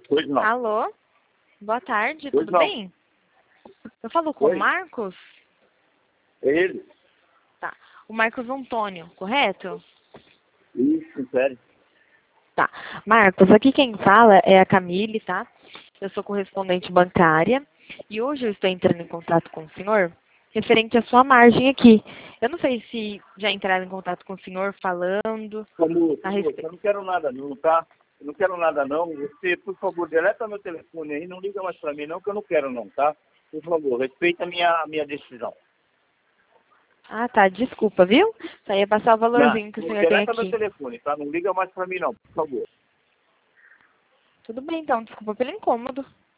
Pois não. Alô? Boa tarde, Pois tudo não. bem? Eu falo com Oi. o Marcos? É ele? Tá. O Marcos Antônio, correto? Isso, sério. Tá. Marcos, aqui quem fala é a Camille, tá? Eu sou correspondente bancária e hoje eu estou entrando em contato com o senhor referente à sua margem aqui. Eu não sei se já entraram em contato com o senhor falando Como, a moço, respeito. eu não quero nada não, tá? Eu não quero nada não. Você, por favor, deleta meu telefone aí, não liga mais pra mim não, que eu não quero não, tá? Por favor, respeita a minha decisão. Ah, tá. Desculpa, viu? Só ia passar o Não, valorzinho que o senhor tem deleta meu aqui. telefone, tá? Não liga mais pra mim não, por favor. Tudo bem, então. Desculpa pelo incômodo.